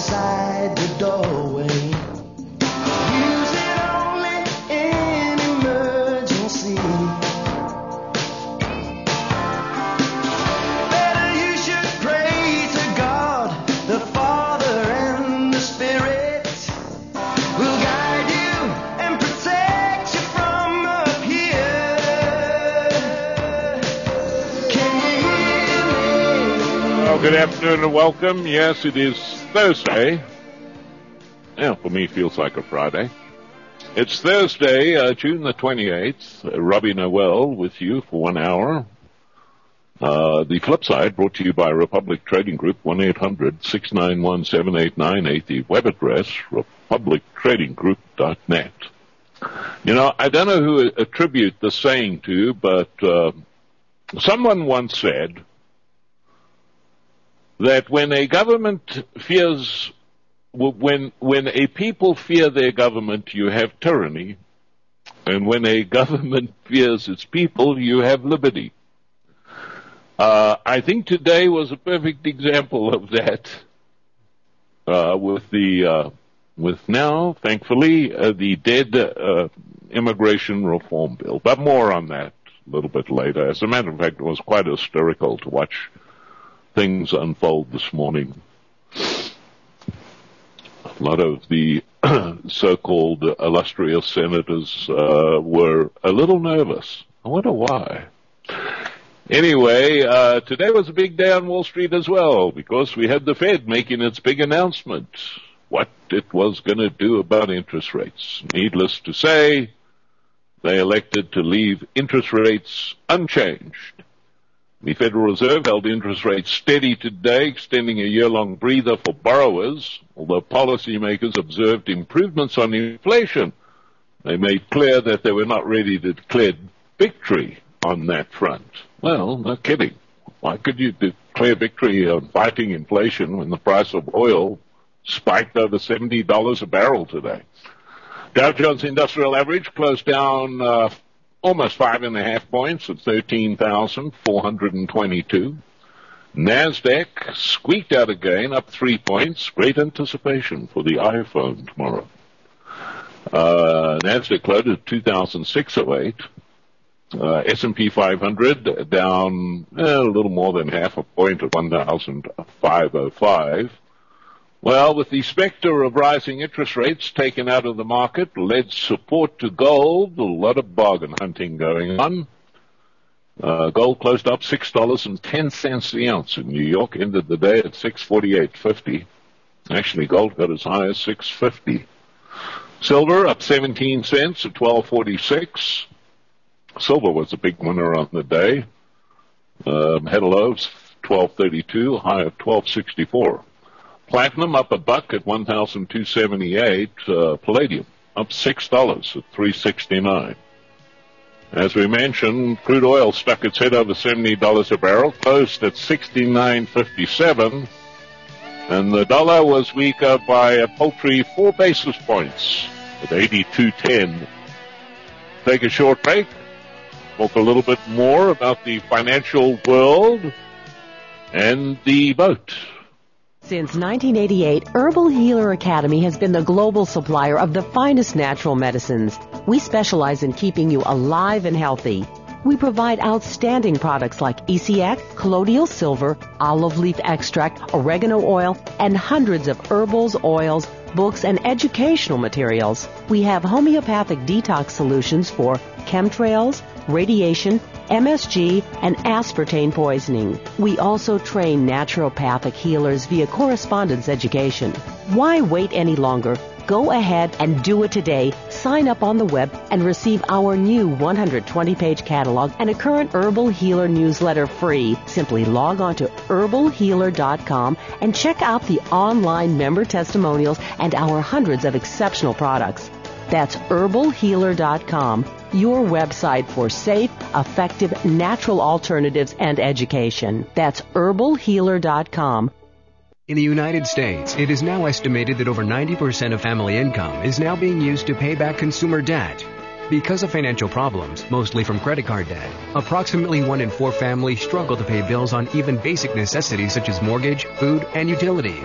inside the doorway. Use it only in emergency. Better you should pray to God, the Father and the Spirit will guide you and protect you from up here. Can you hear me? Well, good afternoon and welcome. Yes, it is Thursday. Yeah, for me, it feels like a Friday. It's Thursday, June the 28th. Robbie Noel with you for 1 hour. The flip side brought to you by Republic Trading Group, 1-800-691-7898, the web address, republictradinggroup.net. You know, I don't know who attribute the saying to, but someone once said that when a government fears, when a people fear their government, you have tyranny, and when a government fears its people, you have liberty. I think today was a perfect example of that, with now, thankfully, the dead immigration reform bill. But more on that a little bit later. As a matter of fact, it was quite hysterical to watch things unfold this morning. A lot of the so-called illustrious senators were a little nervous. I wonder why. Anyway, today was a big day on Wall Street as well, because we had the Fed making its big announcement, what it was going to do about interest rates. Needless to say, they elected to leave interest rates unchanged. The Federal Reserve held interest rates steady today, extending a year-long breather for borrowers, although policymakers observed improvements on inflation. They made clear that they were not ready to declare victory on that front. Well, no kidding. Why could you declare victory on fighting inflation when the price of oil spiked over $70 a barrel today? Dow Jones Industrial Average closed down almost 5.5 points at 13,422. NASDAQ squeaked out a gain, up 3 points. Great anticipation for the iPhone tomorrow. NASDAQ closed at 2,608. S&P 500 down a little more than half a point at 1,505. Well, with the specter of rising interest rates taken out of the market, led support to gold. A lot of bargain hunting going on. Gold closed up $6.10 the ounce in New York, ended the day at $648.50. Actually, gold got as high as $650. Silver up 17 cents at $12.46. Silver was a big winner on the day. Had a low of $12.32, high of $12.64. Platinum up $1 at $1,278. Palladium up $6 at $3.69. As we mentioned, crude oil stuck its head over $70 a barrel, closed at $69.57, and the dollar was weaker by a paltry 4 basis points at 82.10. Take a short break. Talk a little bit more about the financial world and the vote. Since 1988, Herbal Healer Academy has been the global supplier of the finest natural medicines. We specialize in keeping you alive and healthy. We provide outstanding products like ECX, colloidal silver, olive leaf extract, oregano oil, and hundreds of herbals, oils, books, and educational materials. We have homeopathic detox solutions for chemtrails, radiation, MSG, and aspartame poisoning. We also train naturopathic healers via correspondence education. Why wait any longer? Go ahead and do it today. Sign up on the web and receive our new 120-page catalog and a current Herbal Healer newsletter free. Simply log on to herbalhealer.com and check out the online member testimonials and our hundreds of exceptional products. That's herbalhealer.com, your website for safe, effective, natural alternatives and education. That's herbalhealer.com. In the United States, it is now estimated that over 90% of family income is now being used to pay back consumer debt. Because of financial problems, mostly from credit card debt, approximately 1 in 4 families struggle to pay bills on even basic necessities such as mortgage, food, and utilities.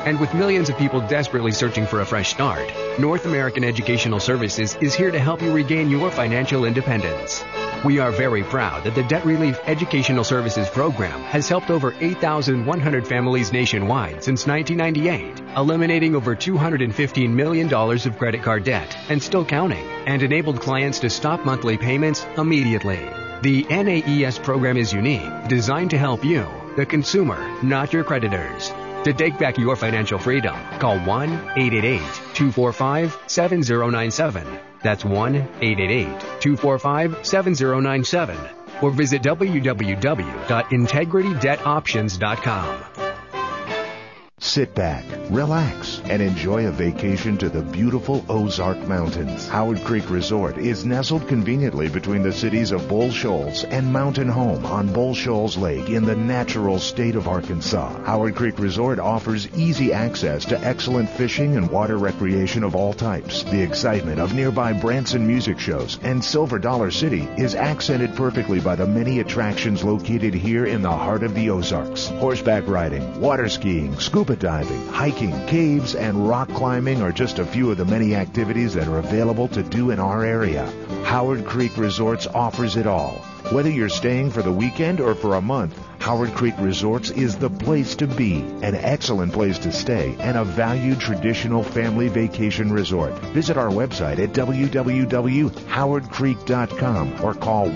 And with millions of people desperately searching for a fresh start, North American Educational Services is here to help you regain your financial independence. We are very proud that the Debt Relief Educational Services Program has helped over 8,100 families nationwide since 1998, eliminating over $215 million of credit card debt and still counting, and enabled clients to stop monthly payments immediately. The NAES program is unique, designed to help you, the consumer, not your creditors. To take back your financial freedom, call 1-888-245-7097. That's 1-888-245-7097. Or visit www.integritydebtoptions.com. Sit back, relax, and enjoy a vacation to the beautiful Ozark Mountains. Howard Creek Resort is nestled conveniently between the cities of Bull Shoals and Mountain Home on Bull Shoals Lake in the natural state of Arkansas. Howard Creek Resort offers easy access to excellent fishing and water recreation of all types. The excitement of nearby Branson music shows and Silver Dollar City is accented perfectly by the many attractions located here in the heart of the Ozarks. Horseback riding, water skiing, scuba diving, hiking, caves, and rock climbing are just a few of the many activities that are available to do in our area. Howard Creek Resorts offers it all. Whether you're staying for the weekend or for a month, Howard Creek Resorts is the place to be, an excellent place to stay, and a valued traditional family vacation resort. Visit our website at www.howardcreek.com or call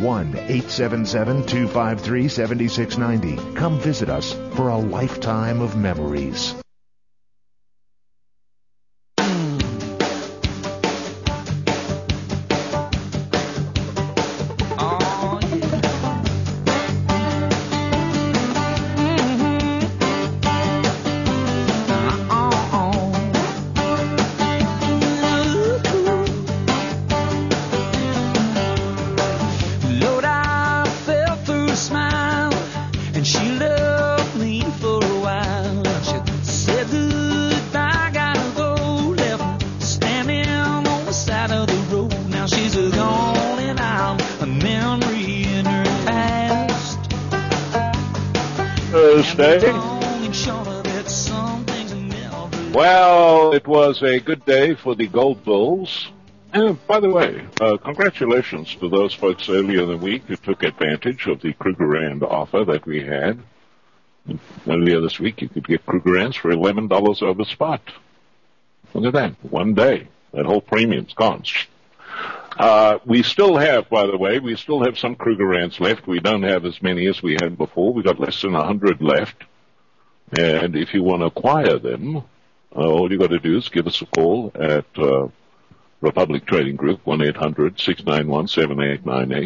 1-877-253-7690. Come visit us for a lifetime of memories. Well, it was a good day for the Gold Bulls. And by the way, congratulations to those folks earlier in the week who took advantage of the Krugerrand offer that we had. Earlier this week, you could get Krugerrands for $11 over spot. Look at that. One day. That whole premium's gone. We still have, by the way, some Krugerrands left. We don't have as many as we had before. We got less than 100 left. And if you want to acquire them, all you got to do is give us a call at Republic Trading Group, 1-800-691-7898.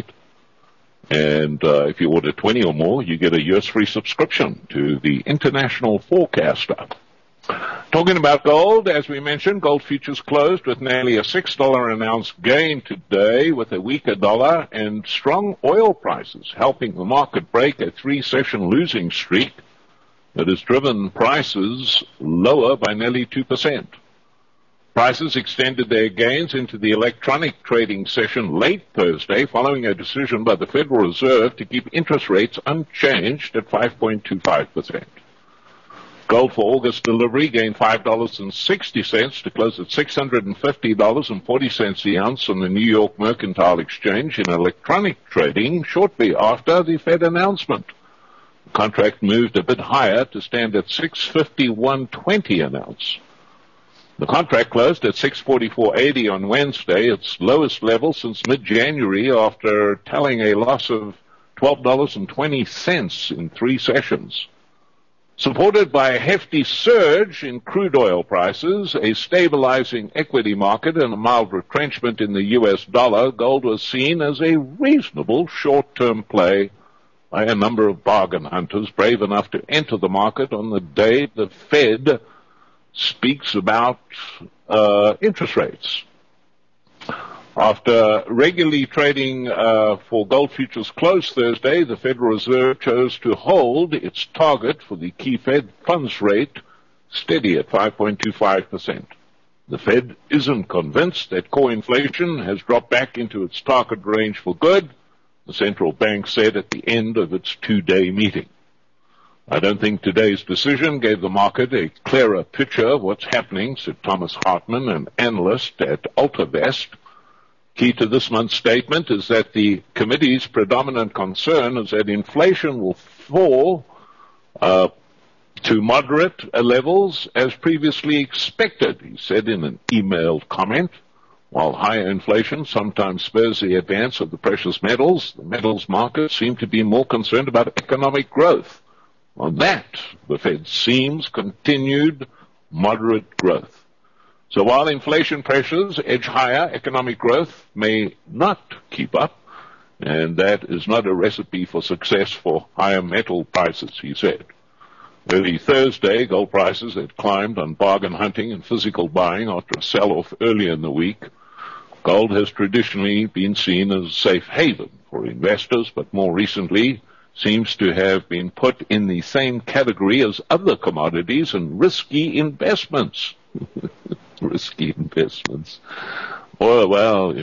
And if you order 20 or more, you get a year's free subscription to the International Forecaster. Talking about gold, as we mentioned, gold futures closed with nearly a $6 an ounce gain today with a weaker dollar and strong oil prices helping the market break a 3-session losing streak that has driven prices lower by nearly 2%. Prices extended their gains into the electronic trading session late Thursday following a decision by the Federal Reserve to keep interest rates unchanged at 5.25%. Gold for August delivery gained $5.60 to close at $650.40 the ounce on the New York Mercantile Exchange in electronic trading shortly after the Fed announcement. The contract moved a bit higher to stand at $651.20 an ounce. The contract closed at $644.80 on Wednesday, its lowest level since mid-January after telling a loss of $12.20 in 3 sessions. Supported by a hefty surge in crude oil prices, a stabilizing equity market, and a mild retrenchment in the U.S. dollar, gold was seen as a reasonable short-term play by a number of bargain hunters brave enough to enter the market on the day the Fed speaks about interest rates. After regularly trading for gold futures closed Thursday, the Federal Reserve chose to hold its target for the key Fed funds rate steady at 5.25%. The Fed isn't convinced that core inflation has dropped back into its target range for good, the central bank said at the end of its 2-day meeting. I don't think today's decision gave the market a clearer picture of what's happening, said Thomas Hartman, an analyst at AltaVest. Key to this month's statement is that the committee's predominant concern is that inflation will fall to moderate levels as previously expected, he said in an emailed comment. While higher inflation sometimes spurs the advance of the precious metals, the metals market seem to be more concerned about economic growth. On that, the Fed seems continued moderate growth. So while inflation pressures edge higher, economic growth may not keep up, and that is not a recipe for success for higher metal prices, he said. Early Thursday, gold prices had climbed on bargain hunting and physical buying after a sell-off earlier in the week. Gold has traditionally been seen as a safe haven for investors, but more recently seems to have been put in the same category as other commodities and risky investments. Risky investments. Oil's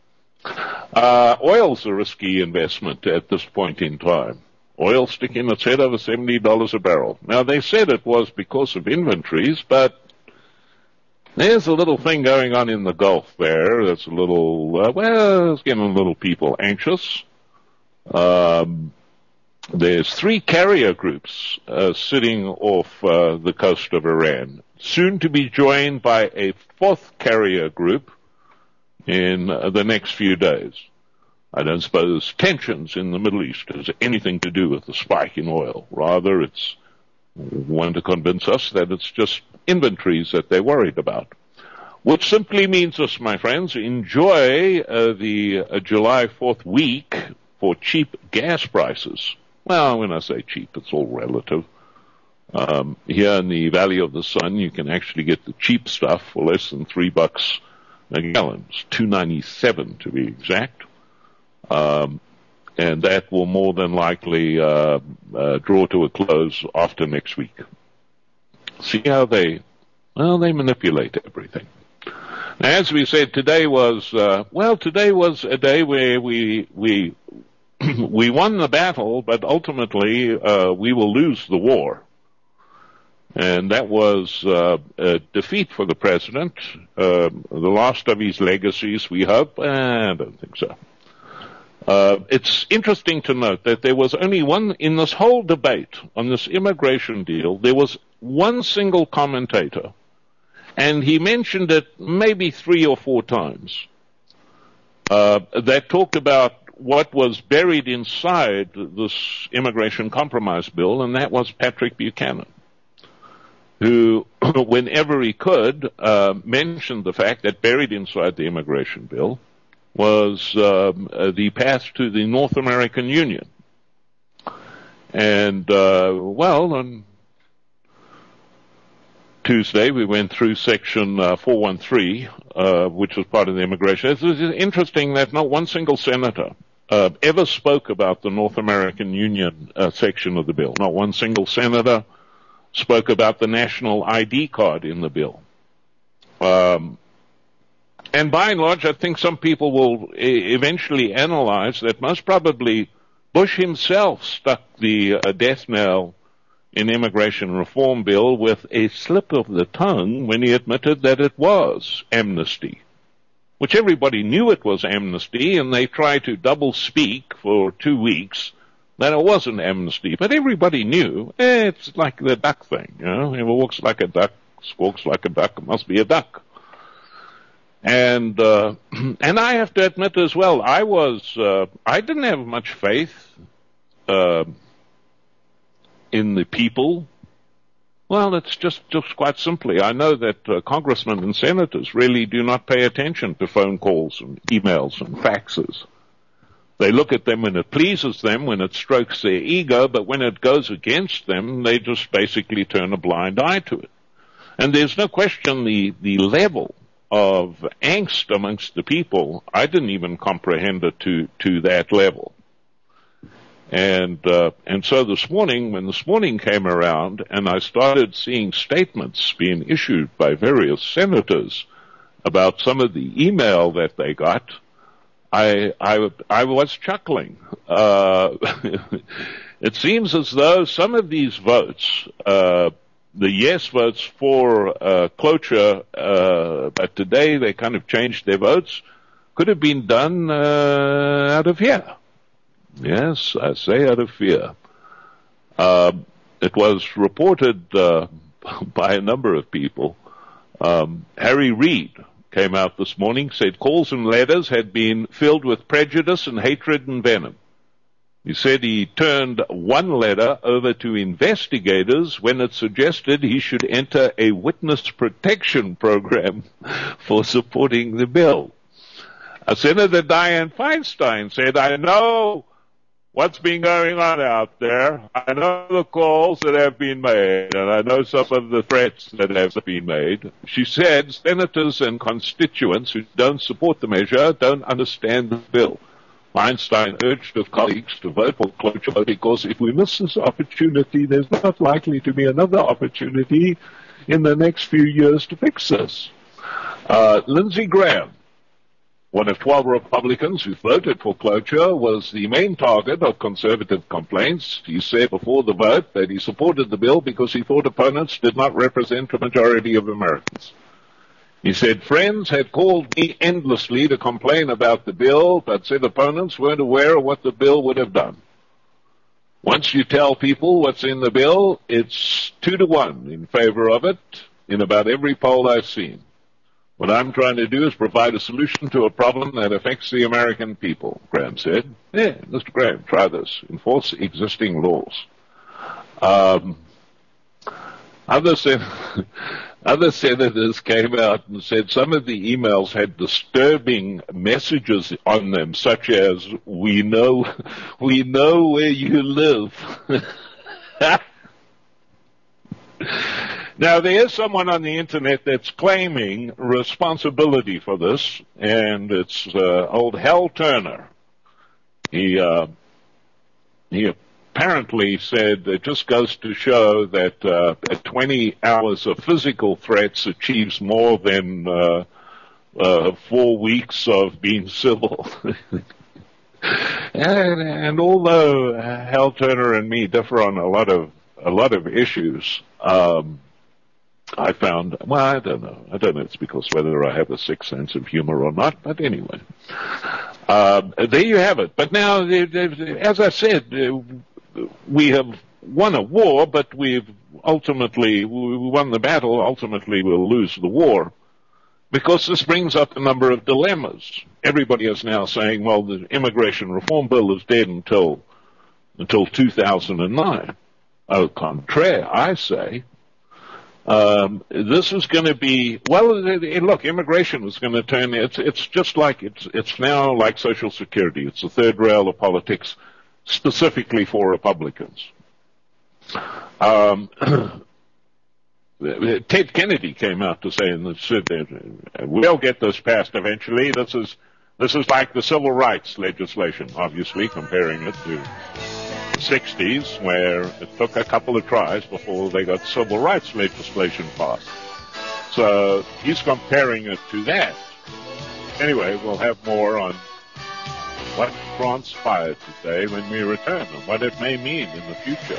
a risky investment at this point in time. Oil sticking its head over $70 a barrel. Now, they said it was because of inventories, but there's a little thing going on in the Gulf there that's a little, it's getting a little people anxious. There's 3 carrier groups sitting off the coast of Iran, soon to be joined by a 4th carrier group in the next few days. I don't suppose tensions in the Middle East has anything to do with the spike in oil. Rather, it's one to convince us that it's just inventories that they're worried about. Which simply means this, my friends, enjoy the July 4th week for cheap gas prices. Well, when I say cheap, it's all relative. Here in the Valley of the Sun, you can actually get the cheap stuff for less than $3 a gallon. It's $2.97 to be exact. And that will more than likely draw to a close after next week. See how they manipulate everything. Now, as we said, today was a day where we we won the battle, but ultimately we will lose the war. And that was a defeat for the president, the last of his legacies, we hope. I don't think so. It's interesting to note that there was only one, in this whole debate on this immigration deal, there was one single commentator, and he mentioned it maybe 3 or 4 times, that talked about what was buried inside this immigration compromise bill, and that was Patrick Buchanan, who, whenever he could, mentioned the fact that buried inside the immigration bill was the path to the North American Union. And, on Tuesday we went through Section 413, which was part of the immigration. It's interesting that not one single senator ever spoke about the North American Union section of the bill. Not one single senator spoke about the national ID card in the bill. And by and large, I think some people will eventually analyze that most probably Bush himself stuck the death knell in immigration reform bill with a slip of the tongue when he admitted that it was amnesty, which everybody knew it was amnesty, and they tried to double speak for 2 weeks that it wasn't amnesty. But everybody knew, it's like the duck thing, Whoever walks like a duck, squawks like a duck, it must be a duck. And I have to admit as well, I didn't have much faith in the people. Well, it's just quite simply, I know that congressmen and senators really do not pay attention to phone calls and emails and faxes. They look at them when it pleases them, when it strokes their ego, but when it goes against them, they just basically turn a blind eye to it. And there's no question the level of angst amongst the people, I didn't even comprehend it to that level. And so this morning, when this morning came around and I started seeing statements being issued by various senators about some of the email that they got, I was chuckling. It seems as though some of these votes, the yes votes for cloture, but today they kind of changed their votes, could have been done out of fear. Yes, I say out of fear. It was reported by a number of people. Harry Reid came out this morning, said calls and letters had been filled with prejudice and hatred and venom. He said he turned one letter over to investigators when it suggested he should enter a witness protection program for supporting the bill. Senator Dianne Feinstein said, I know what's been going on out there. I know the calls that have been made, and I know some of the threats that have been made. She said senators and constituents who don't support the measure don't understand the bill. Feinstein urged her colleagues to vote for cloture because if we miss this opportunity, there's not likely to be another opportunity in the next few years to fix this. Lindsey Graham, one of 12 Republicans who voted for cloture, was the main target of conservative complaints. He said before the vote that he supported the bill because he thought opponents did not represent a majority of Americans. He said friends had called me endlessly to complain about the bill, but said opponents weren't aware of what the bill would have done. Once you tell people what's in the bill, it's 2-1 in favor of it in about every poll I've seen. What I'm trying to do is provide a solution to a problem that affects the American people, Graham said. Yeah, Mr. Graham, try this. Enforce existing laws. Other senators came out and said some of the emails had disturbing messages on them, such as, we know where you live. Now, there is someone on the internet that's claiming responsibility for this, and it's old Hal Turner. He apparently said it just goes to show that 20 hours of physical threats achieves more than 4 weeks of being civil. and although Hal Turner and me differ on a lot of issues, I found, well, I don't know. It's because whether I have a sick sense of humor or not, but anyway. There you have it. But now, as I said, we have won a war, but we won the battle. Ultimately, we'll lose the war. Because this brings up a number of dilemmas. Everybody is now saying, well, the immigration reform bill is dead until 2009. Au contraire, I say. This is going to be, well, look, immigration is going to turn, it's just like, it's now like Social Security. It's the third rail of politics, specifically for Republicans. Ted Kennedy came out to say, and said, we'll get this passed eventually. This is like the civil rights legislation, obviously, comparing it to the 60s, where it took a couple of tries before they got civil rights legislation passed. So he's comparing it to that. Anyway, we'll have more on what transpired today when we return and what it may mean in the future.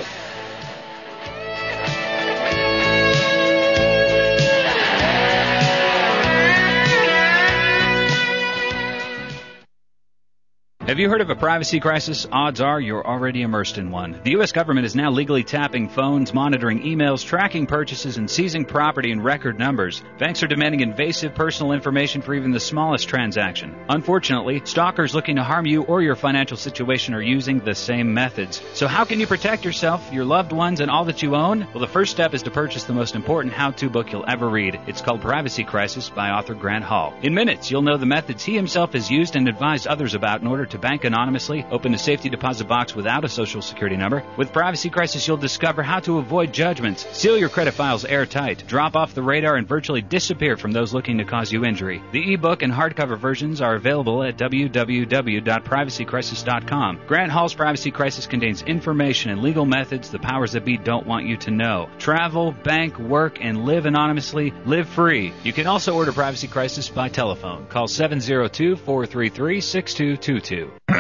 Have you heard of a privacy crisis? Odds are you're already immersed in one. The U.S. government is now legally tapping phones, monitoring emails, tracking purchases, and seizing property in record numbers. Banks are demanding invasive personal information for even the smallest transaction. Unfortunately, stalkers looking to harm you or your financial situation are using the same methods. So how can you protect yourself, your loved ones, and all that you own? Well, the first step is to purchase the most important how-to book you'll ever read. It's called Privacy Crisis by author Grant Hall. In minutes, you'll know the methods he himself has used and advised others about in order to bank anonymously, open a safety deposit box without a social security number. With Privacy Crisis, you'll discover how to avoid judgments, seal your credit files airtight, drop off the radar, and virtually disappear from those looking to cause you injury. The ebook and hardcover versions are available at www.privacycrisis.com. Grant Hall's Privacy Crisis contains information and legal methods the powers that be don't want you to know. Travel, bank, work, and live anonymously. Live free. You can also order Privacy Crisis by telephone. Call 702-433-6222.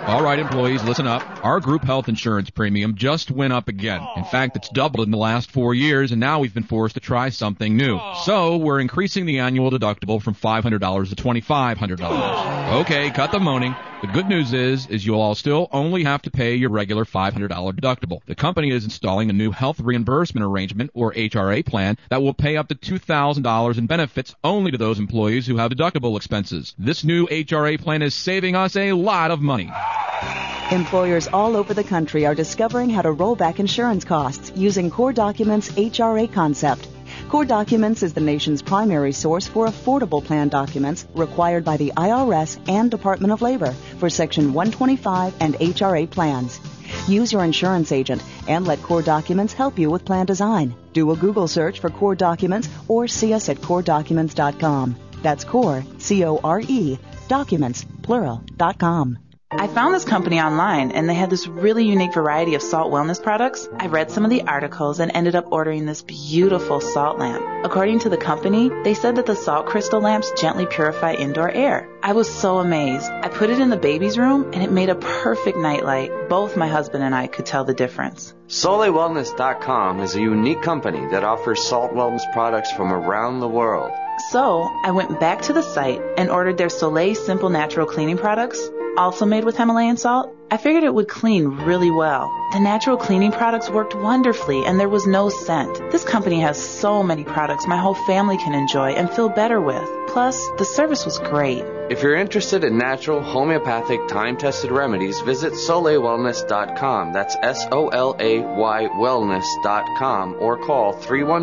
All right, employees, listen up. Our group health insurance premium just went up again. In fact, it's doubled in the last 4 years, and now we've been forced to try something new. So we're increasing the annual deductible from $500 to $2,500. Okay, cut the moaning. The good news is you'll all still only have to pay your regular $500 deductible. The company is installing a new health reimbursement arrangement, or HRA plan, that will pay up to $2,000 in benefits only to those employees who have deductible expenses. This new HRA plan is saving us a lot of money. Employers all over the country are discovering how to roll back insurance costs using Core Documents' HRA concept. Core Documents is the nation's primary source for affordable plan documents required by the IRS and Department of Labor for Section 125 and HRA plans. Use your insurance agent and let Core Documents help you with plan design. Do a Google search for Core Documents or see us at CoreDocuments.com. That's Core, C-O-R-E, Documents, plural.com. I found this company online, and they had this really unique variety of salt wellness products. I read some of the articles and ended up ordering this beautiful salt lamp. According to the company, they said that the salt crystal lamps gently purify indoor air. I was so amazed. I put it in the baby's room, and it made a perfect nightlight. Both my husband and I could tell the difference. SoleilWellness.com is a unique company that offers salt wellness products from around the world. So I went back to the site and ordered their Soleil Simple Natural Cleaning products, also made with Himalayan salt. I figured it would clean really well. The natural cleaning products worked wonderfully, and there was no scent. This company has so many products my whole family can enjoy and feel better with. Plus, the service was great. If you're interested in natural, homeopathic, time-tested remedies, visit SoleilWellness.com. That's S-O-L-A-Y wellness.com, or call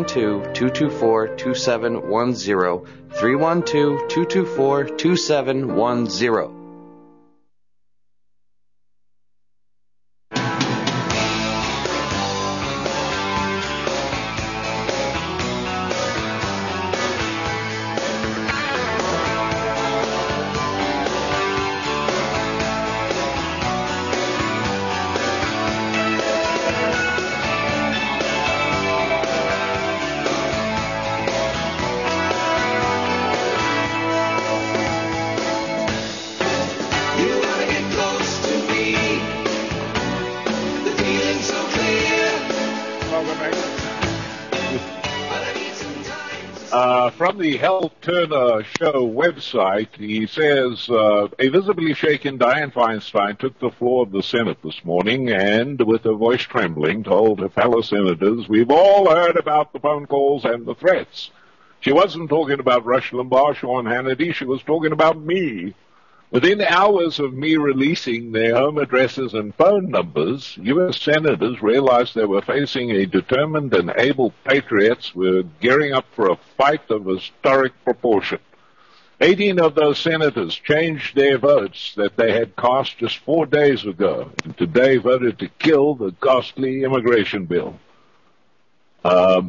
312-224-2710, 312-224-2710. From the Health Turner Show website, he says, a visibly shaken Dianne Feinstein took the floor of the Senate this morning and, with her voice trembling, told her fellow senators, "We've all heard about the phone calls and the threats." She wasn't talking about Rush Limbaugh, Sean Hannity, she was talking about me. Within hours of me releasing their home addresses and phone numbers, U.S. senators realized they were facing a determined and able patriots who were gearing up for a fight of historic proportion. 18 of those senators changed their votes that they had cast just 4 days ago, and today voted to kill the costly immigration bill. I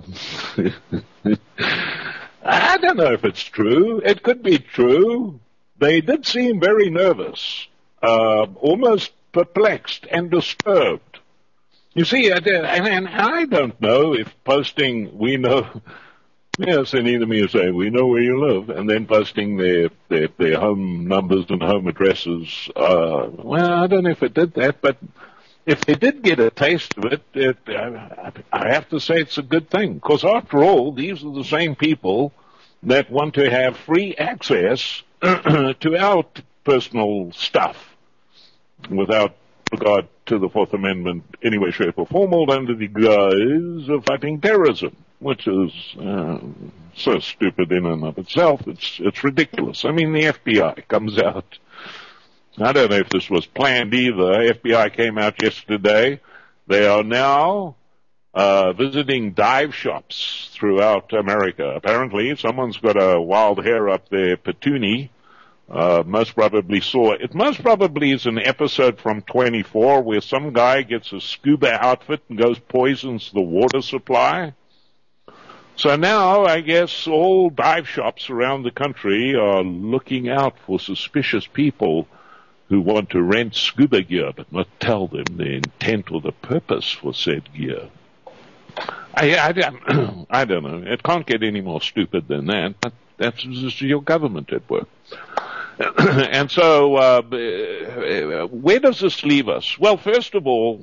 don't know if it's true. It could be true. They did seem very nervous, almost perplexed and disturbed. You see, I don't know if posting, we know, sending them here saying, "We know where you live," and then posting their home numbers and home addresses. Well, I don't know if it did that, but if they did get a taste of it, I have to say it's a good thing. Because after all, these are the same people that want to have free access to our personal stuff without regard to the Fourth Amendment any way, shape, or form, all under the guise of fighting terrorism, which is so stupid in and of itself. It's ridiculous. I mean, the FBI comes out. I don't know if this was planned either. FBI came out yesterday. They are now visiting dive shops throughout America. Apparently, someone's got a wild hair up their patoonie. Most probably is an episode from 24 where some guy gets a scuba outfit and goes poisons the water supply. So now, I guess, all dive shops around the country are looking out for suspicious people who want to rent scuba gear but not tell them the intent or the purpose for said gear. I don't know. It can't get any more stupid than that, but that's just your government at work. And so, where does this leave us? Well, first of all,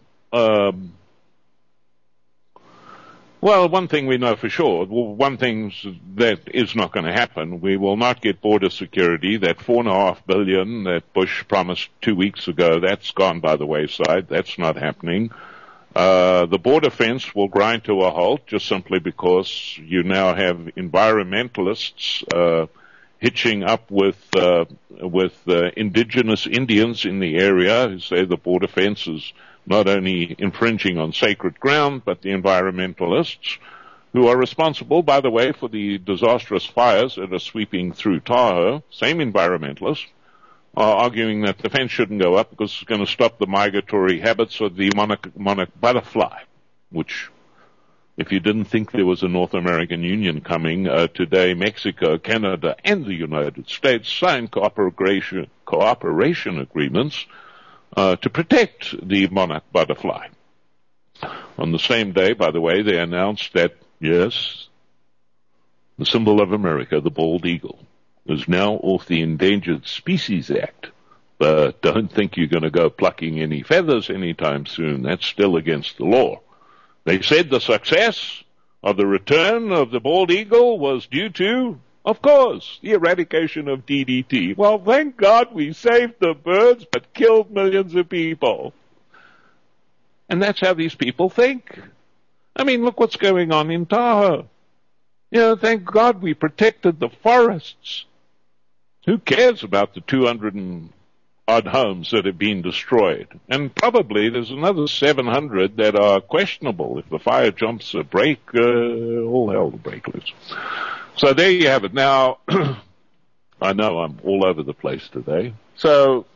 one thing we know for sure, one thing that is not going to happen, we will not get border security. That $4.5 billion that Bush promised 2 weeks ago, that's gone by the wayside. That's not happening. The border fence will grind to a halt just simply because you now have environmentalists hitching up with indigenous Indians in the area who say the border fence is not only infringing on sacred ground, but the environmentalists who are responsible, by the way, for the disastrous fires that are sweeping through Tahoe, same environmentalists, are arguing that the fence shouldn't go up because it's going to stop the migratory habits of the monarch butterfly, which, if you didn't think there was a North American Union coming, today Mexico, Canada, and the United States signed cooperation agreements to protect the monarch butterfly. On the same day, by the way, they announced that, yes, the symbol of America, the bald eagle, is now off the Endangered Species Act. But don't think you're going to go plucking any feathers anytime soon. That's still against the law. They said the success of the return of the bald eagle was due to, of course, the eradication of DDT. Well, thank God we saved the birds but killed millions of people. And that's how these people think. I mean, look what's going on in Tahoe. You know, thank God we protected the forests. Who cares about the 200 and odd homes that have been destroyed? And probably there's another 700 that are questionable. If the fire jumps a break, all hell will break loose. So there you have it. Now, I know I'm all over the place today. So,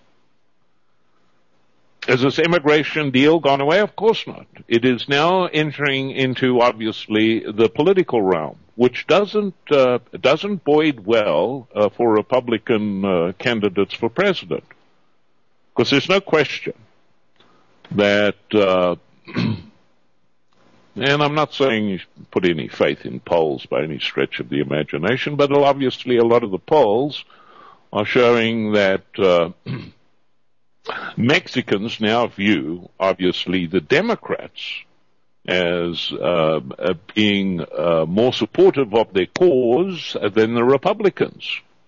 has this immigration deal gone away? Of course not. It is now entering into, obviously, the political realm, which doesn't bode well for Republican candidates for president. Because there's no question that, and I'm not saying you should put any faith in polls by any stretch of the imagination, but obviously a lot of the polls are showing that Mexicans now view, obviously, the Democrats as being more supportive of their cause than the Republicans.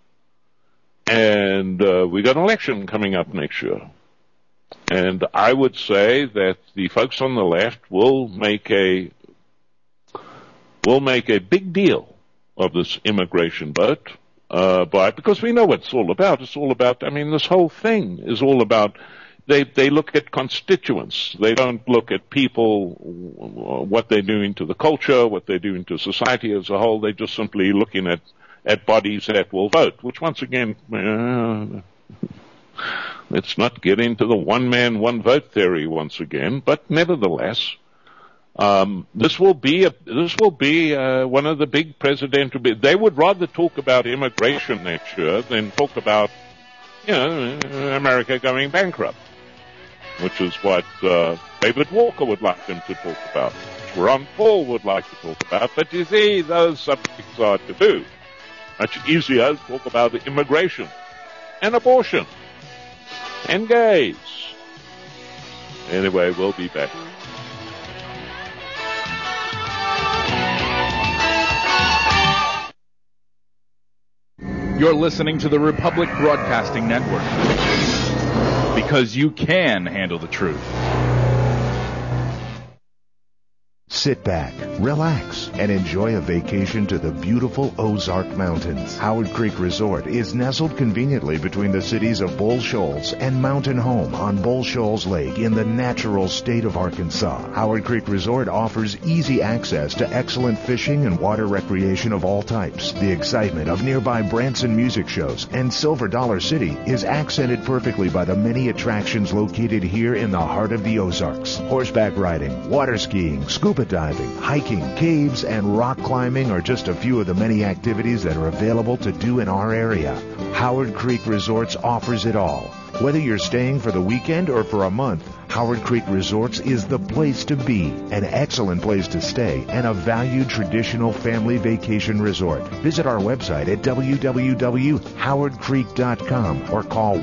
And we got an election coming up next year. And I would say that the folks on the left will make a big deal of this immigration vote, because we know what it's all about. It's all about, I mean, this whole thing is all about, they look at constituents. They don't look at people, what they're doing to the culture, what they're doing to society as a whole. They're just simply looking at bodies that will vote, which once again, let's not get into the one man, one vote theory once again, but nevertheless, this will be one of the big presidential. They would rather talk about immigration next year than talk about, America going bankrupt, which is what David Walker would like them to talk about, Ron Paul would like to talk about. But you see, those subjects are taboo. Much easier to talk about immigration and abortion and gays. Anyway, we'll be back. You're listening to the Republic Broadcasting Network, because you can handle the truth. Sit back, relax, and enjoy a vacation to the beautiful Ozark Mountains. Howard Creek Resort is nestled conveniently between the cities of Bull Shoals and Mountain Home on Bull Shoals Lake in the natural state of Arkansas. Howard Creek Resort offers easy access to excellent fishing and water recreation of all types. The excitement of nearby Branson music shows and Silver Dollar City is accented perfectly by the many attractions located here in the heart of the Ozarks. Horseback riding, water skiing, scuba diving, hiking, caves, and rock climbing are just a few of the many activities that are available to do in our area. Howard Creek Resorts offers it all. Whether you're staying for the weekend or for a month, Howard Creek Resorts is the place to be, an excellent place to stay, and a valued traditional family vacation resort. Visit our website at www.howardcreek.com or call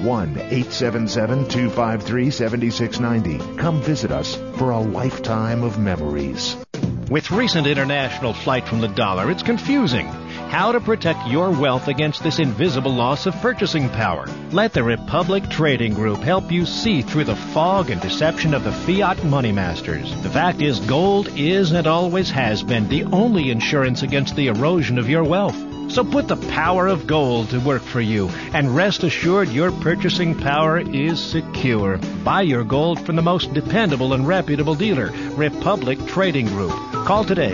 1-877-253-7690. Come visit us for a lifetime of memories. With recent international flight from the dollar, it's confusing. How to protect your wealth against this invisible loss of purchasing power. Let the Republic Trading Group help you see through the fog and deception of the fiat money masters. The fact is, gold is and always has been the only insurance against the erosion of your wealth. So put the power of gold to work for you, and rest assured your purchasing power is secure. Buy your gold from the most dependable and reputable dealer, Republic Trading Group. Call today,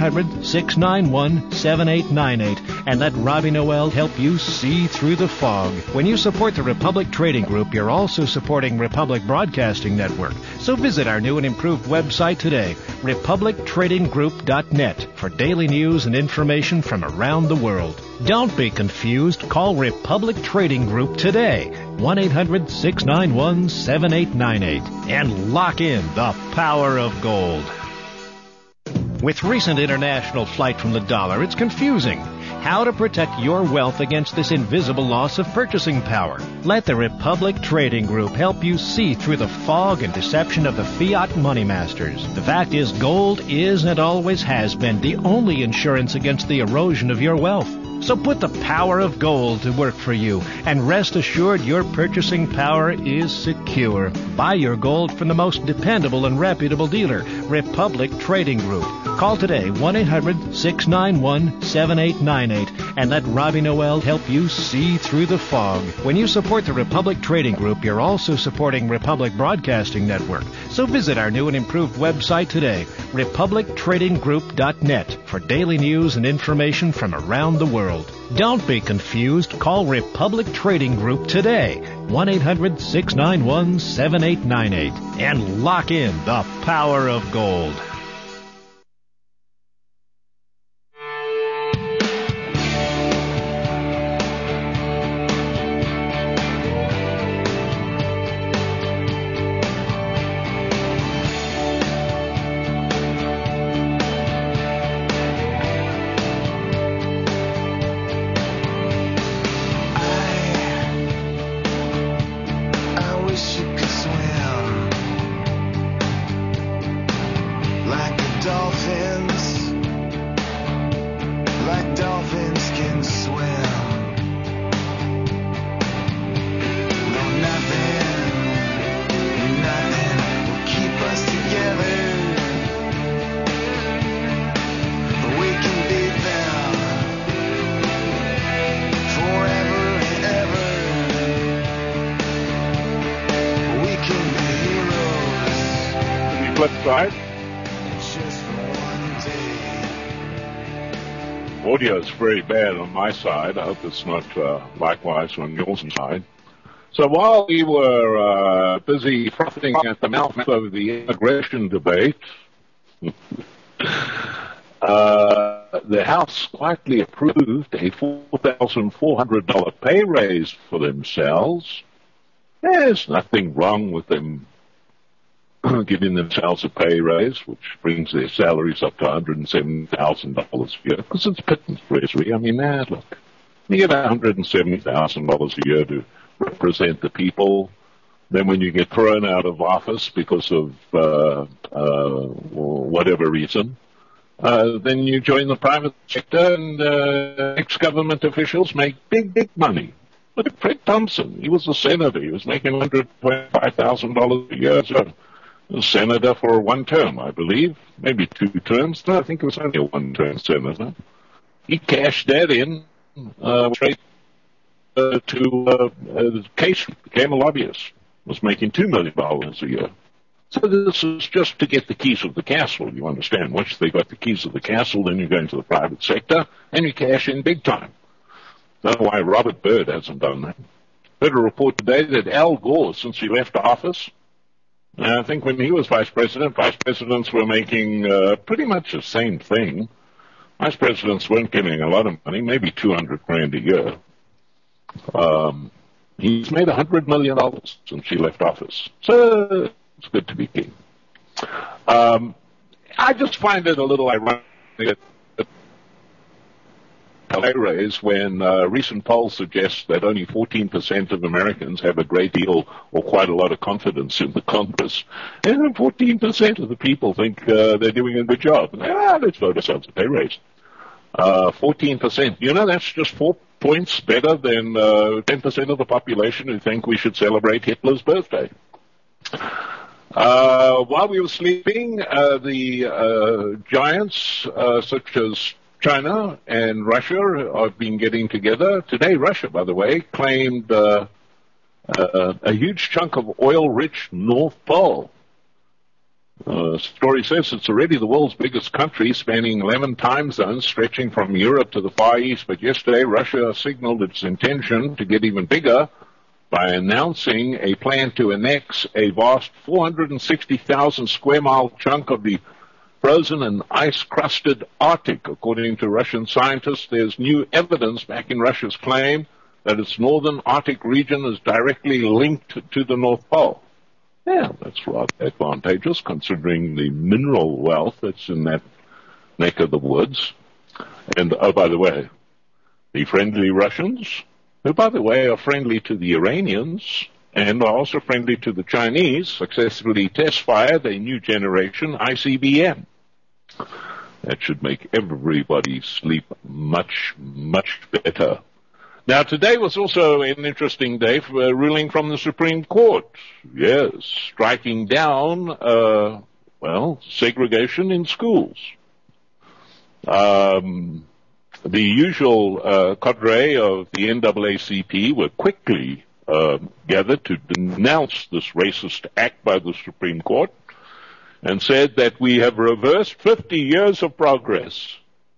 1-800-691-7898, and let Robbie Noel help you see through the fog. When you support the Republic Trading Group, you're also supporting Republic Broadcasting Network. So visit our new and improved website today, republictradinggroup.net, for daily news and information from around the world. Don't be confused. Call Republic Trading Group today, 1-800-691-7898, and lock in the power of gold. With recent international flight from the dollar, it's confusing. How to protect your wealth against this invisible loss of purchasing power. Let the Republic Trading Group help you see through the fog and deception of the fiat money masters. The fact is, gold is and always has been the only insurance against the erosion of your wealth. So put the power of gold to work for you, and rest assured your purchasing power is secure. Buy your gold from the most dependable and reputable dealer, Republic Trading Group. Call today, 1-800-691-7898, and let Robbie Noel help you see through the fog. When you support the Republic Trading Group, you're also supporting Republic Broadcasting Network. So visit our new and improved website today, republictradinggroup.net, for daily news and information from around the world. Don't be confused. Call Republic Trading Group today, 1-800-691-7898, and lock in the power of gold. Audio is very bad on my side. I hope it's not likewise on your side. So while we were busy frothing at the mouth over the immigration debate, the House quietly approved a $4,400 pay raise for themselves. There's nothing wrong with them giving themselves a pay raise, which brings their salaries up to $170,000 a year, because it's pittance, Treasury. I mean, look, you get $170,000 a year to represent the people. Then when you get thrown out of office because of whatever reason, then you join the private sector, and ex-government officials make big money. Look at Fred Thompson. He was a senator. He was making $125,000 a year. So a senator for one term, I believe, maybe 2 terms. No, I think it was only a 1-term senator. He cashed that in straight to Case, became a lobbyist, was making $2 million a year. So this is just to get the keys of the castle, you understand. Once they got the keys of the castle, then you go into the private sector and you cash in big time. I don't know why Robert Byrd hasn't done that. Heard a report today that Al Gore, since he left office, I think when he was vice presidents were making pretty much the same thing. Vice presidents weren't getting a lot of money, maybe $200,000 a year. He's made $100 million since he left office. So it's good to be king. I just find it a little ironic that pay raise when recent polls suggest that only 14% of Americans have a great deal or quite a lot of confidence in the Congress. And 14% of the people think they're doing a good job. Let's vote ourselves a pay raise. 14%. You know, that's just 4 points better than 10% of the population who think we should celebrate Hitler's birthday. While we were sleeping, the giants such as China and Russia have been getting together. Today, Russia, by the way, claimed a huge chunk of oil-rich North Pole. Story says it's already the world's biggest country, spanning 11 time zones, stretching from Europe to the Far East. But yesterday, Russia signaled its intention to get even bigger by announcing a plan to annex a vast 460,000 square mile chunk of the frozen and ice-crusted Arctic. According to Russian scientists, there's new evidence backing Russia's claim that its northern Arctic region is directly linked to the North Pole. Yeah, that's rather advantageous considering the mineral wealth that's in that neck of the woods. And, oh, by the way, the friendly Russians, who, by the way, are friendly to the Iranians and are also friendly to the Chinese, successfully test-fired a new generation ICBM. That should make everybody sleep much, much better. Now, today was also an interesting day for a ruling from the Supreme Court. Yes, striking down, segregation in schools. The usual cadre of the NAACP were quickly gathered to denounce this racist act by the Supreme Court and said that we have reversed 50 years of progress.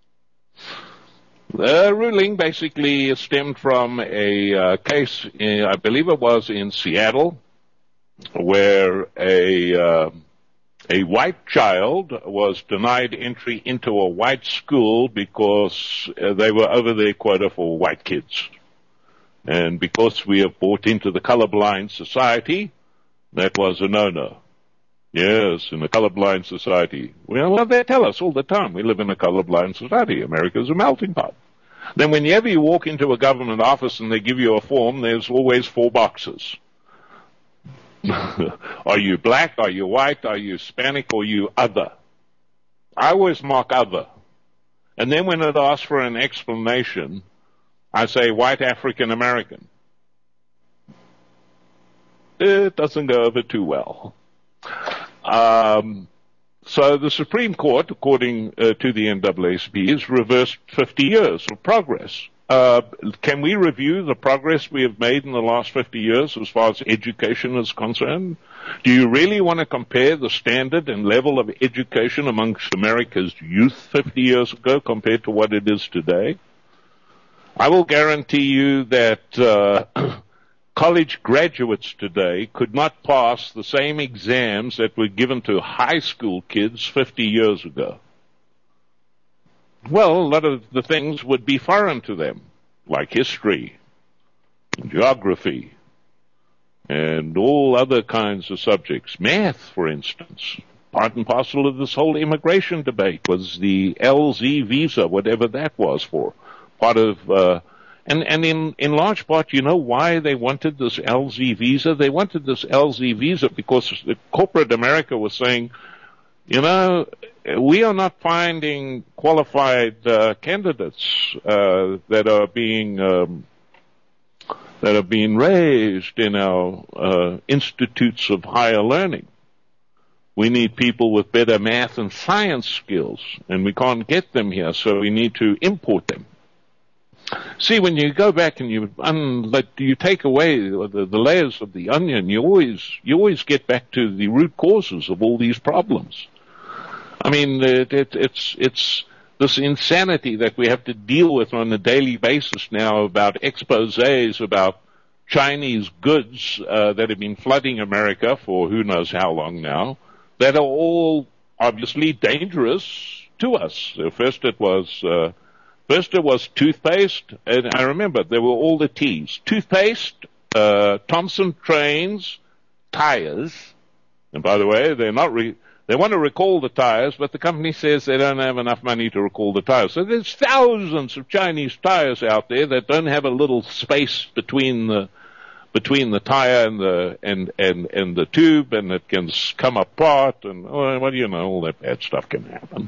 The ruling basically stemmed from a case, I believe it was in Seattle, where a white child was denied entry into a white school because they were over their quota for white kids. And because we have bought into the colorblind society, that was a no-no. Yes, in a colorblind society. Well, they tell us all the time, we live in a colorblind society. America's a melting pot. Then whenever you walk into a government office and they give you a form, there's always 4 boxes. Are you black? Are you white? Are you Hispanic? Or are you other? I always mark other. And then when it asks for an explanation, I say white African American. It doesn't go over too well. So the Supreme Court, according to the NAACP, has reversed 50 years of progress. Can we review the progress we have made in the last 50 years as far as education is concerned? Do you really want to compare the standard and level of education amongst America's youth 50 years ago compared to what it is today? I will guarantee you that college graduates today could not pass the same exams that were given to high school kids 50 years ago. Well, a lot of the things would be foreign to them, like history, and geography, and all other kinds of subjects. Math, for instance. Part and parcel of this whole immigration debate was the LZ visa, whatever that was for. Part of, and in large part, you know why they wanted this LZ visa? They wanted this LZ visa because corporate America was saying, you know, we are not finding qualified candidates that are being raised in our institutes of higher learning. We need people with better math and science skills, and we can't get them here, so we need to import them. See, when you go back and you take away the layers of the onion, you always get back to the root causes of all these problems. I mean, it's this insanity that we have to deal with on a daily basis now about exposés about Chinese goods that have been flooding America for who knows how long now, that are all obviously dangerous to us. So first it was First it was toothpaste, and I remember there were all the T's. Toothpaste, Thompson trains, tires, and by the way, they want to recall the tires, but the company says they don't have enough money to recall the tires. So there's thousands of Chinese tires out there that don't have a little space between the tire and the tube, and it can come apart, and all that bad stuff can happen.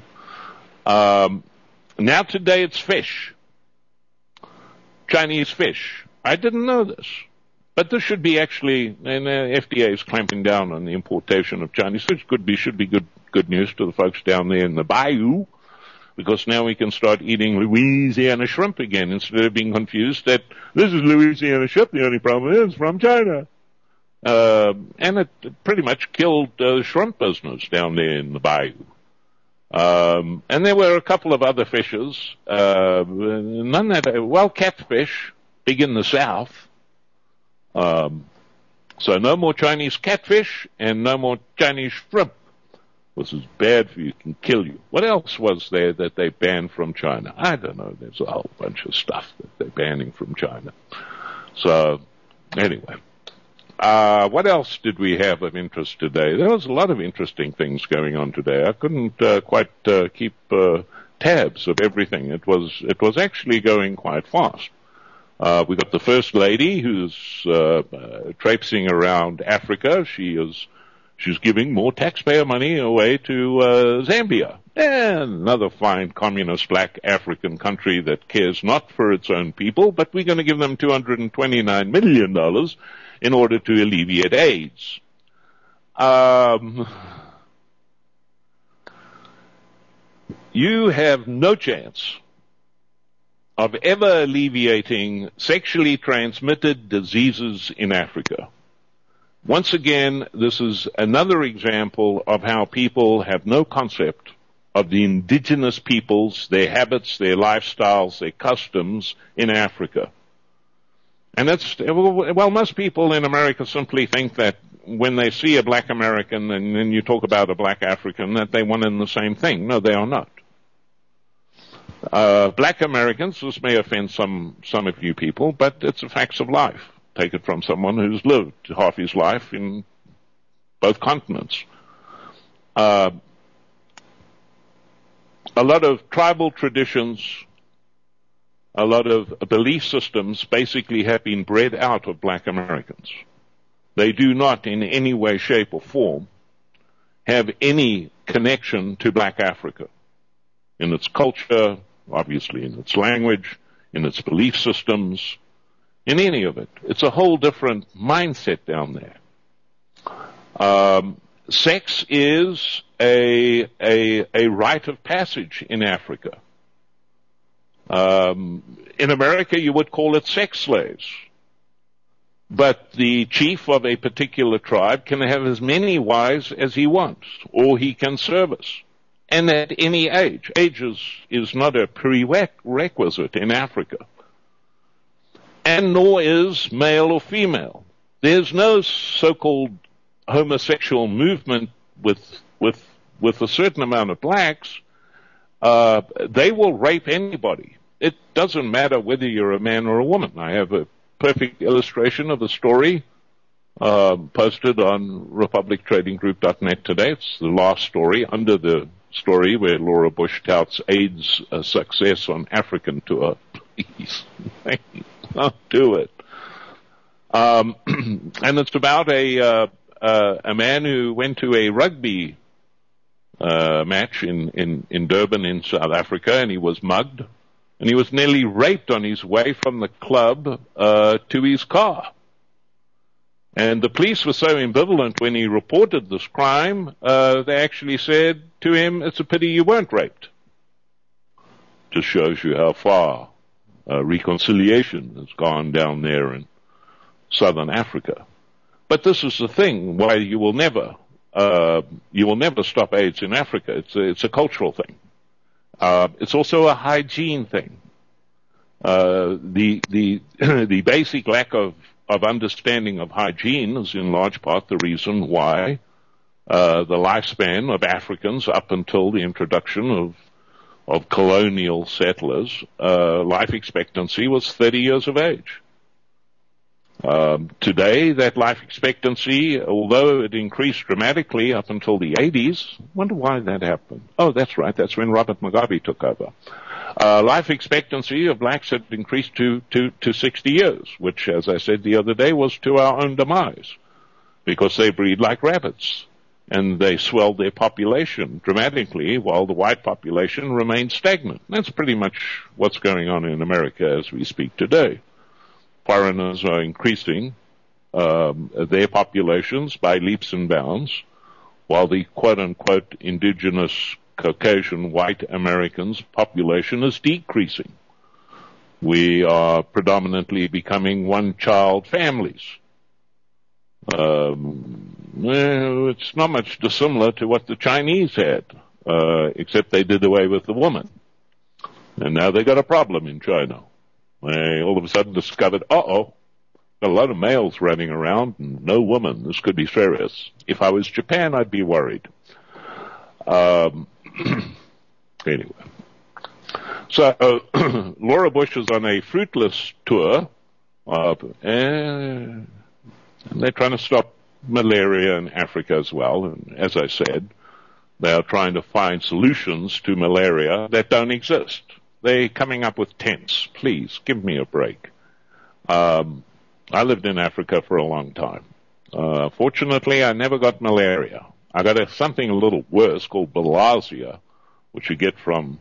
Now today it's fish, Chinese fish. I didn't know this. But this should be actually, and the FDA is clamping down on the importation of Chinese fish. Should be good news to the folks down there in the bayou, because now we can start eating Louisiana shrimp again instead of being confused that this is Louisiana shrimp. The only problem is it's from China. And it pretty much killed the shrimp business down there in the bayou. And there were a couple of other fishes, catfish, big in the South. So no more Chinese catfish and no more Chinese shrimp. This is bad for you, it can kill you. What else was there that they banned from China? I don't know. There's a whole bunch of stuff that they're banning from China. So, anyway. What else did we have of interest today? There was a lot of interesting things going on today. I couldn't quite keep tabs of everything. It was actually going quite fast. We got the First Lady who's traipsing around Africa. She's giving more taxpayer money away to Zambia. And another fine communist black African country that cares not for its own people, but we're going to give them $229 million in order to alleviate AIDS. You have no chance of ever alleviating sexually transmitted diseases in Africa. Once again, this is another example of how people have no concept of the indigenous peoples, their habits, their lifestyles, their customs in Africa. And most people in America simply think that when they see a black American and then you talk about a black African, that they one and the same thing. No, they are not. Black Americans, this may offend some of you people, but it's the facts of life. Take it from someone who's lived half his life in both continents. A lot of tribal traditions, a lot of belief systems basically have been bred out of black Americans. They do not in any way, shape, or form have any connection to black Africa. In its culture, obviously in its language, in its belief systems, in any of it. It's a whole different mindset down there. Sex is a rite of passage in Africa. In America, you would call it sex slaves. But the chief of a particular tribe can have as many wives as he wants, or he can service. And at any age. Age is not a prerequisite in Africa. And nor is male or female. There's no so-called homosexual movement with a certain amount of blacks. They will rape anybody. It doesn't matter whether you're a man or a woman. I have a perfect illustration of the story posted on republictradinggroup.net today. It's the last story under the story where Laura Bush touts AIDS success on African tour. Please, don't do it. And it's about a man who went to a rugby match in Durban in South Africa, and he was mugged, and he was nearly raped on his way from the club to his car. And the police were so ambivalent when he reported this crime, they actually said to him, "It's a pity you weren't raped." Just shows you how far reconciliation has gone down there in southern Africa. But this is the thing why you will never stop AIDS in Africa. It's a cultural thing. It's also a hygiene thing. The basic lack of understanding of hygiene is in large part the reason why the lifespan of Africans up until the introduction of colonial settlers, life expectancy was 30 years of age. Today, that life expectancy, although it increased dramatically up until the 80s, I wonder why that happened. Oh, that's right. That's when Robert Mugabe took over. Life expectancy of blacks had increased to 60 years, which, as I said the other day, was to our own demise, because they breed like rabbits, and they swelled their population dramatically while the white population remained stagnant. That's pretty much what's going on in America as we speak today. Foreigners are increasing their populations by leaps and bounds, while the quote-unquote indigenous Caucasian white Americans population is decreasing. We are predominantly becoming one-child families. It's not much dissimilar to what the Chinese had, except they did away with the woman. And now they got a problem in China. They all of a sudden discovered, got a lot of males running around and no woman. This could be serious. If I was Japan, I'd be worried. Anyway. So, Laura Bush is on a fruitless tour, and they're trying to stop malaria in Africa as well. And as I said, they are trying to find solutions to malaria that don't exist. They're coming up with tents. Please, give me a break. I lived in Africa for a long time. Fortunately, I never got malaria. I got something a little worse called bilharzia, which you get from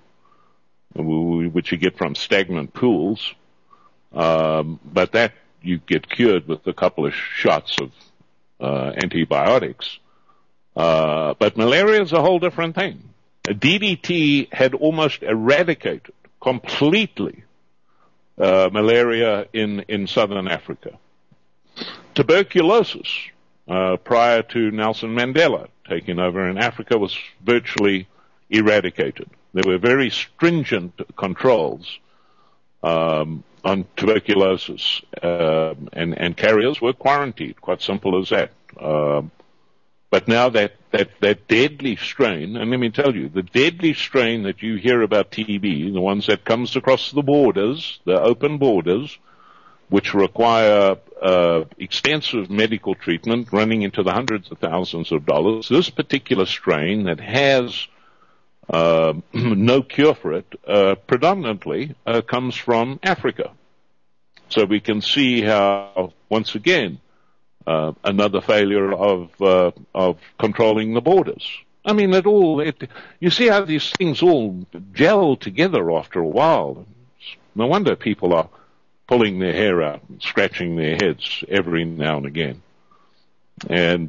stagnant pools. But that you get cured with a couple of shots of antibiotics. But malaria is a whole different thing. DDT had almost eradicated completely malaria in southern Africa. Tuberculosis, prior to Nelson Mandela taking over in Africa, was virtually eradicated. There were very stringent controls on tuberculosis, and carriers were quarantined. Quite simple as that. But now that deadly strain, and let me tell you, the deadly strain that you hear about TB, the ones that comes across the borders, the open borders, which require extensive medical treatment running into the hundreds of thousands of dollars, this particular strain that has no cure for it, predominantly comes from Africa. So we can see how, once again, another failure of controlling the borders. I mean, you see how these things all gel together after a while. No wonder people are pulling their hair out and scratching their heads every now and again. And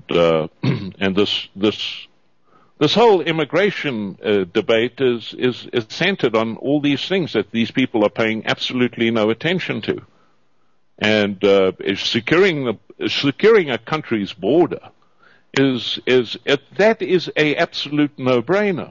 this whole immigration debate is centered on all these things that these people are paying absolutely no attention to. And securing a country's border is a absolute no-brainer.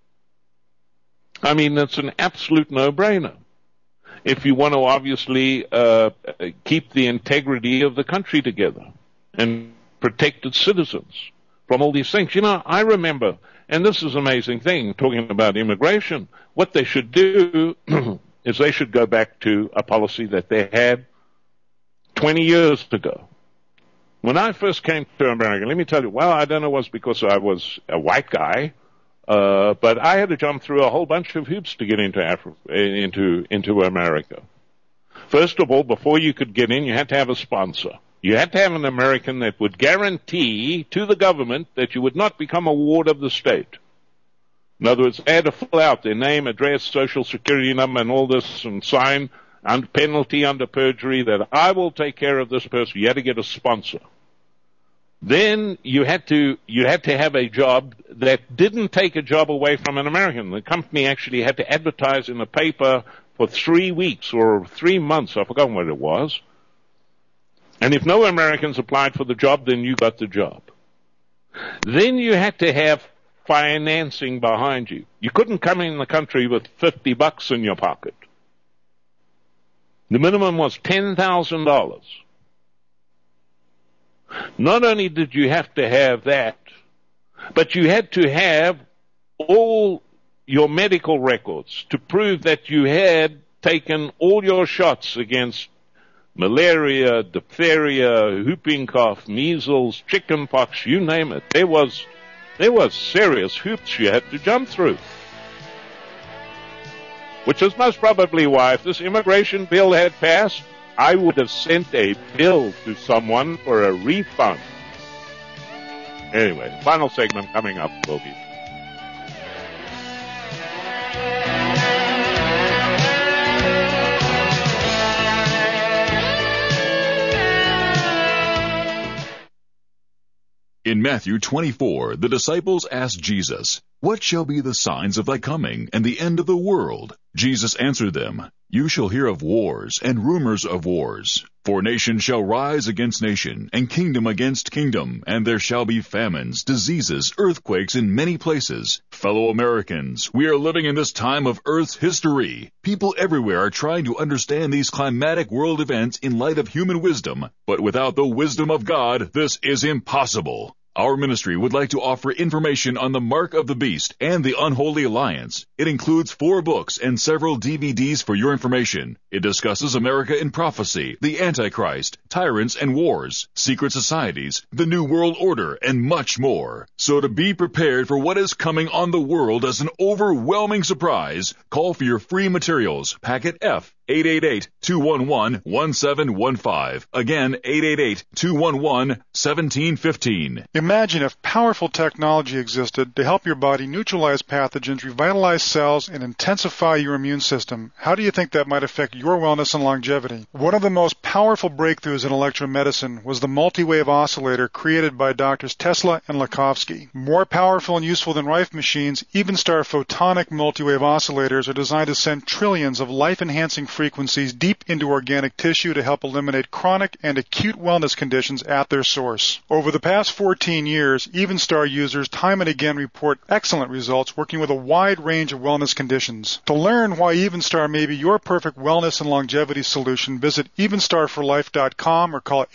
I mean, it's an absolute no-brainer. If you want to obviously keep the integrity of the country together and protect its citizens from all these things. You know, I remember, and this is an amazing thing, talking about immigration, what they should do is they should go back to a policy that they had 20 years ago. When I first came to America, let me tell you, well, I don't know if it was because I was a white guy, but I had to jump through a whole bunch of hoops to get into America. First of all, before you could get in, you had to have a sponsor. You had to have an American that would guarantee to the government that you would not become a ward of the state. In other words, they had to fill out their name, address, social security number, and all this, and sign under penalty under perjury that I will take care of this person. You had to get a sponsor. Then you had to have a job that didn't take a job away from an American. The company actually had to advertise in the paper for 3 weeks or 3 months. I've forgotten what it was. And if no Americans applied for the job, then you got the job. Then you had to have financing behind you. You couldn't come in the country with $50 in your pocket. The minimum was $10,000. Not only did you have to have that, but you had to have all your medical records to prove that you had taken all your shots against malaria, diphtheria, whooping cough, measles, chickenpox, you name it. There was serious hoops you had to jump through. Which is most probably why, if this immigration bill had passed, I would have sent a bill to someone for a refund. Anyway, final segment coming up, Bogey. In Matthew 24, the disciples asked Jesus, "What shall be the signs of thy coming and the end of the world?" Jesus answered them, "You shall hear of wars and rumors of wars. For nation shall rise against nation, and kingdom against kingdom, and there shall be famines, diseases, earthquakes in many places. Fellow Americans, we are living in this time of Earth's history. People everywhere are trying to understand these climatic world events in light of human wisdom, but without the wisdom of God, this is impossible. Our ministry would like to offer information on the Mark of the Beast and the Unholy Alliance. It includes 4 books and several DVDs for your information. It discusses America in prophecy, the Antichrist, tyrants and wars, secret societies, the New World Order, and much more. So to be prepared for what is coming on the world as an overwhelming surprise, call for your free materials, packet F, 888-211-1715. Again, 888-211-1715. Imagine if powerful technology existed to help your body neutralize pathogens, revitalize cells, and intensify your immune system. How do you think that might affect your wellness and longevity? One of the most powerful breakthroughs in electromedicine was the multi-wave oscillator created by Drs. Tesla and Lakhovsky. More powerful and useful than Rife machines, Evenstar photonic multi-wave oscillators are designed to send trillions of life-enhancing frequencies deep into organic tissue to help eliminate chronic and acute wellness conditions at their source. Over the past 14 years, Evenstar users time and again report excellent results working with a wide range of wellness conditions. To learn why Evenstar may be your perfect wellness and longevity solution, visit evenstarforlife.com or call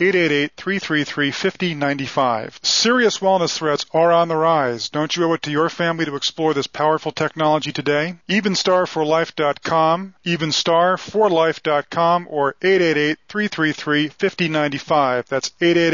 888-333-5095. Serious wellness threats are on the rise. Don't you owe it to your family to explore this powerful technology today? evenstarforlife.com, evenstarforlife.com, or 888-333-5095. That's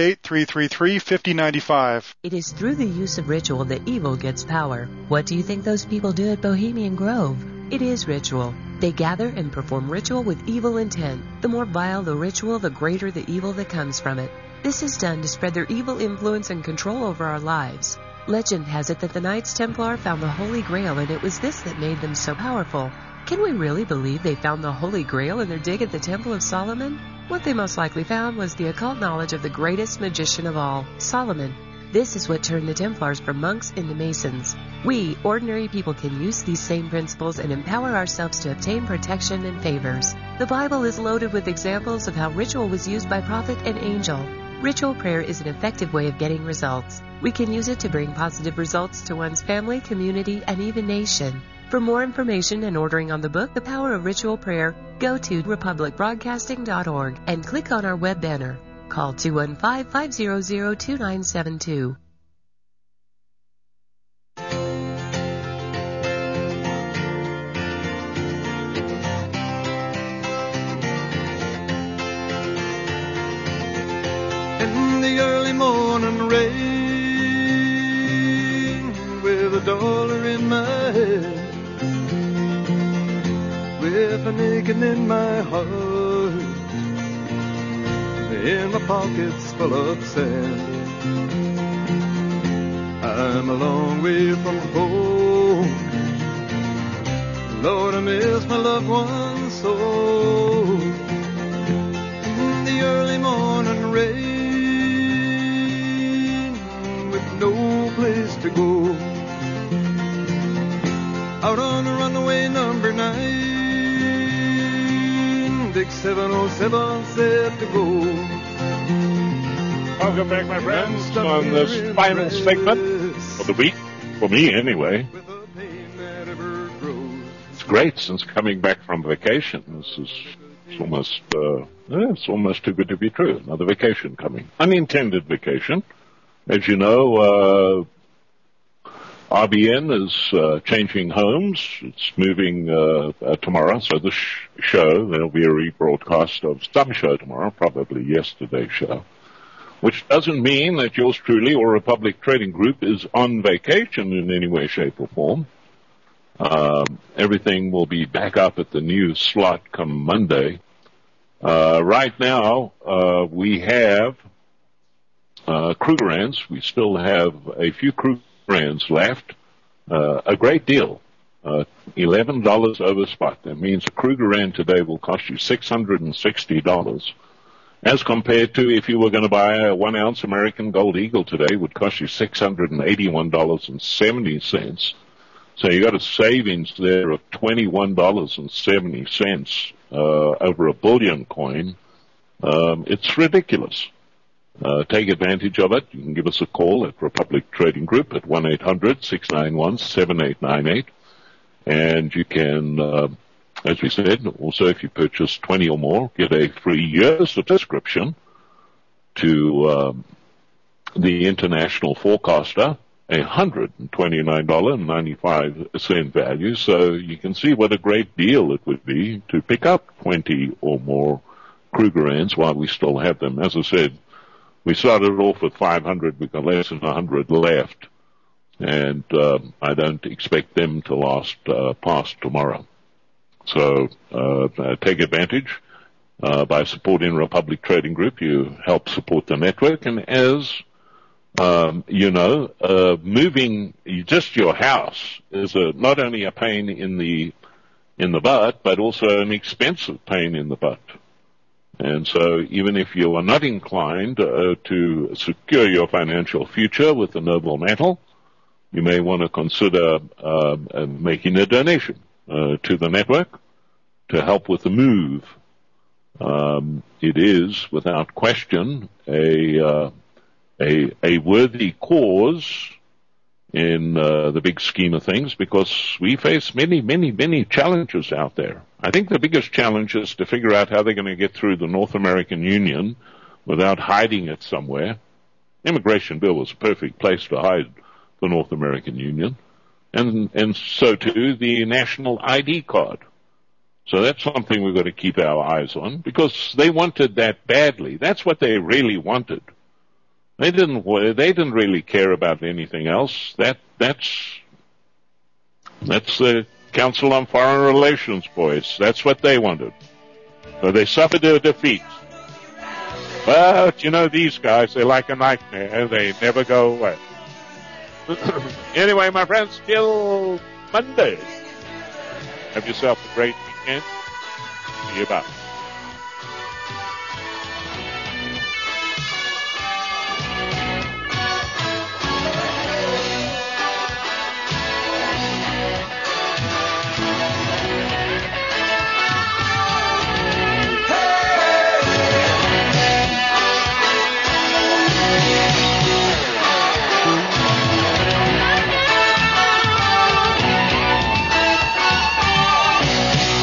888-333-5095. It is through the use of ritual that evil gets power. What do you think those people do at Bohemian Grove? It is ritual. They gather and perform ritual with evil intent. The more vile the ritual, the greater the evil that comes from it. This is done to spread their evil influence and control over our lives. Legend has it that the Knights Templar found the Holy Grail, and it was this that made them so powerful. Can we really believe they found the Holy Grail in their dig at the Temple of Solomon? What they most likely found was the occult knowledge of the greatest magician of all, Solomon. This is what turned the Templars from monks into Masons. We, ordinary people, can use these same principles and empower ourselves to obtain protection and favors. The Bible is loaded with examples of how ritual was used by prophet and angel. Ritual prayer is an effective way of getting results. We can use it to bring positive results to one's family, community, and even nation. For more information and ordering on the book, The Power of Ritual Prayer, go to republicbroadcasting.org and click on our web banner. Call 215-500-2972. In the early morning rain, with $1 in my hand, with an aching in my heart, in my pockets full of sand. I'm a long way from home, Lord, I miss my loved ones so. In the early morning rain, with no place to go, out on the runaway number 9, Dick 707 said to go. Welcome back, my friends, on this final segment of the week, for me anyway. It's great since coming back from vacation. It's almost too good to be true. Another vacation coming. Unintended vacation. As you know, RBN is changing homes. It's moving tomorrow. So this show, there'll be a rebroadcast of some show tomorrow, probably yesterday's show, which doesn't mean that yours truly or Republic Trading Group is on vacation in any way, shape, or form. Everything will be back up at the new slot come Monday. Right now, we have Krugerrands. We still have a few Krugerrands left. A great deal. $11 over spot. That means a Krugerrand today will cost you $660, as compared to if you were going to buy a 1 ounce American Gold Eagle today, would cost you $681.70. So you got a savings there of $21.70 over a bullion coin. It's ridiculous. Take advantage of it. You can give us a call at Republic Trading Group at 1-800-691-7898. And you can, as we said, also if you purchase 20 or more, get a free year subscription to the International Forecaster, $129.95 value. So you can see what a great deal it would be to pick up 20 or more Krugerrands while we still have them. As I said, we started off with 500. We've got less than 100 left, and I don't expect them to last past tomorrow. So take advantage. By supporting Republic Trading Group, you help support the network. And as you know, moving just your house is not only a pain in the butt, but also an expensive pain in the butt. And so even if you are not inclined to secure your financial future with the noble metal, you may want to consider making a donation to the network to help with the move. It is, without question, a worthy cause in the big scheme of things, because we face many, many, many challenges out there. I think the biggest challenge is to figure out how they're going to get through the North American Union without hiding it somewhere. Immigration bill was a perfect place to hide the North American Union, and so too the national ID card. So that's something we've got to keep our eyes on, because they wanted that badly. That's what they really wanted. They didn't really care about anything else. That's the Council on Foreign Relations, boys. That's what they wanted. So they suffered their defeat. But, you know, these guys, they're like a nightmare. They never go away. Anyway, my friends, till Monday. Have yourself a great weekend. See you about.